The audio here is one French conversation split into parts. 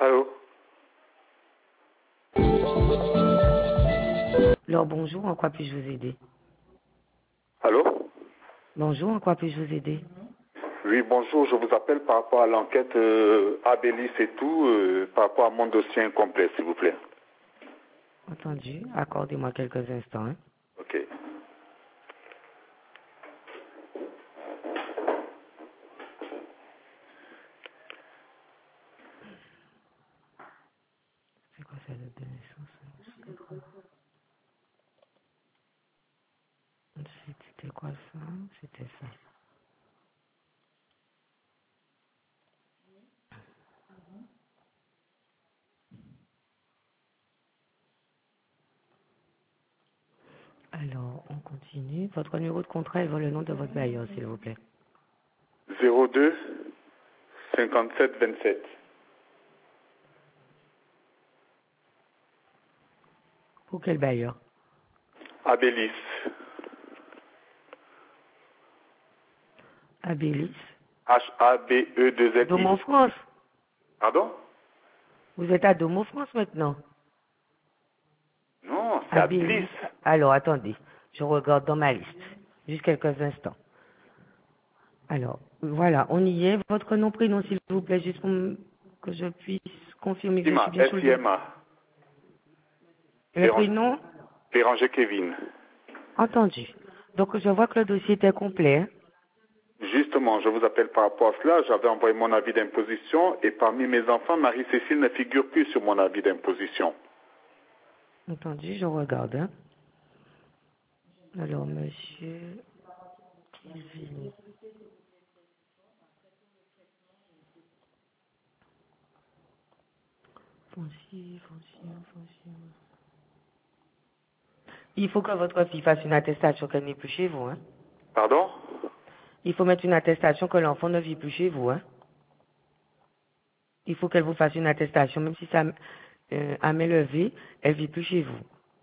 Allô? Alors bonjour, en quoi puis-je vous aider? Allô? Bonjour, en quoi puis-je vous aider? Oui, bonjour, je vous appelle par rapport à l'enquête Abélis et tout, par rapport à mon dossier incomplet, s'il vous plaît. Entendu, accordez-moi quelques instants. Hein. Ok. C'est quoi ça, date de naissance? Ensuite, c'était quoi ça? C'était ça. Alors, on continue. Votre numéro de contrat est le nom de votre bailleur, s'il vous plaît. 02 57 27. Pour quel bailleur? Abélis. Abélis. H-A-B-E-2-L-I. Domo France. Pardon? Vous êtes à Domo France maintenant? Non, c'est Abélis. Abélis. Alors, attendez. Je regarde dans ma liste. Juste quelques instants. Alors, voilà, on y est. Votre nom, prénom, s'il vous plaît, juste pour que je puisse confirmer que je suis Sima, bien sur le dossier. S-I-M-A. Le prénom? Béranger Kevin. Entendu. Donc, je vois que le dossier est complet. Hein. Justement, je vous appelle par rapport à cela. J'avais envoyé mon avis d'imposition et parmi mes enfants, Marie-Cécile ne figure plus sur mon avis d'imposition. Entendu, je regarde. Hein. Alors, monsieur Kevin. Foncier. Il faut que votre fille fasse une attestation qu'elle n'est plus chez vous. Hein. Pardon? Il faut mettre une attestation que l'enfant ne vit plus chez vous. Hein. Il faut qu'elle vous fasse une attestation, même si ça à main levée, elle vit plus chez vous.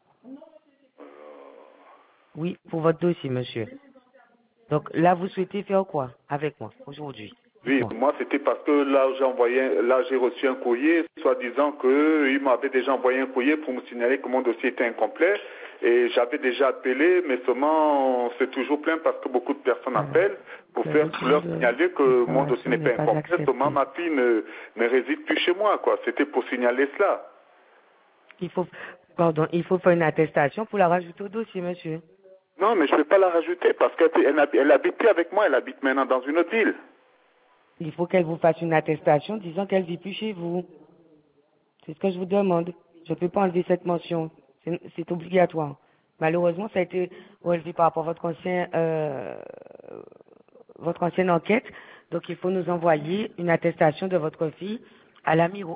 Oui, pour votre dossier, monsieur. Donc là, vous souhaitez faire quoi avec moi aujourd'hui? Oui, Dites-moi. moi c'était parce que là j'ai reçu un courrier, soi-disant qu'il m'avait déjà envoyé un courrier pour me signaler que mon dossier était incomplet. Et j'avais déjà appelé, mais seulement c'est toujours plein parce que beaucoup de personnes Alors, appellent pour le document leur de signaler que mon dossier déclaration n'est n'est pas pas incomplet. Seulement accepté. ma fille ne réside plus chez moi, quoi. C'était pour signaler cela. Il faut, il faut faire une attestation pour la rajouter au dossier, monsieur. Non, mais je ne peux pas la rajouter parce qu'elle n'habite plus avec moi, elle habite maintenant dans une autre ville. Il faut qu'elle vous fasse une attestation disant qu'elle vit plus chez vous. C'est ce que je vous demande. Je ne peux pas enlever cette mention. C'est obligatoire. Malheureusement, ça a été relevé par rapport à votre ancienne enquête. Donc, il faut nous envoyer une attestation de votre fille à l'Amiro.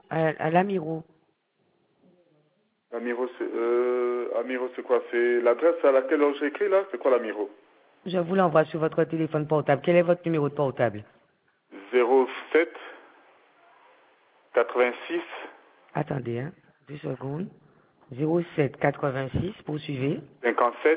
Amiro, c'est quoi? C'est l'adresse à laquelle j'ai écrit là? C'est quoi l'Amiro? Je vous l'envoie sur votre téléphone portable. Quel est votre numéro de portable? 07 86 Attendez, hein. 2 secondes. 07 86, poursuivez. 57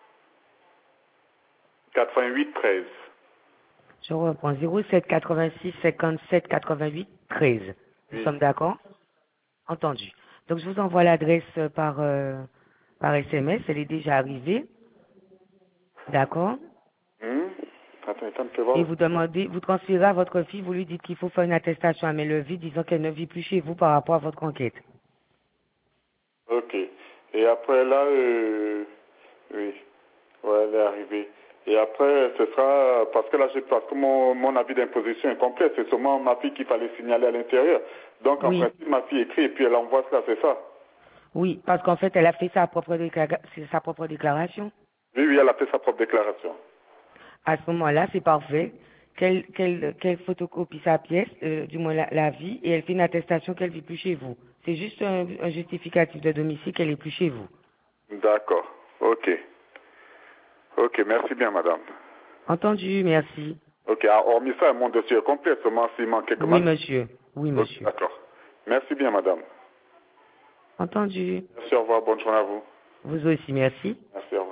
88 13. Je reprends 07 86 57 88 13. Nous Oui. sommes d'accord? Entendu. Donc, je vous envoie l'adresse par SMS. Elle est déjà arrivée. D'accord? Attends, tu peux Et voir. vous demandez, vous transférez à votre fille, vous lui dites qu'il faut faire une attestation à main levée disant qu'elle ne vit plus chez vous par rapport à votre enquête. Ok. Et après là, oui. Ouais, elle est arrivée. Et après, ce sera, parce que là, parce que mon avis d'imposition est complet, c'est seulement ma fille qu'il fallait signaler à l'intérieur. Donc, en Oui. principe, ma fille écrit et puis elle envoie cela, c'est ça? Oui, parce qu'en fait, elle a fait sa propre déclaration. Oui, elle a fait sa propre déclaration. À ce moment-là, c'est parfait. Qu'elle photocopie sa pièce, du moins la vie, et elle fait une attestation qu'elle vit plus chez vous. C'est juste un justificatif de domicile qu'elle est plus chez vous. D'accord. Ok. Ok, merci bien, madame. Entendu, merci. Ok, hormis ça, mon dossier est complet, seulement s'il manque quelques Oui, monsieur. Oui, monsieur. D'accord. Merci bien, madame. Entendu. Merci, au revoir, bonne journée à vous. Vous aussi, merci. Merci, au revoir.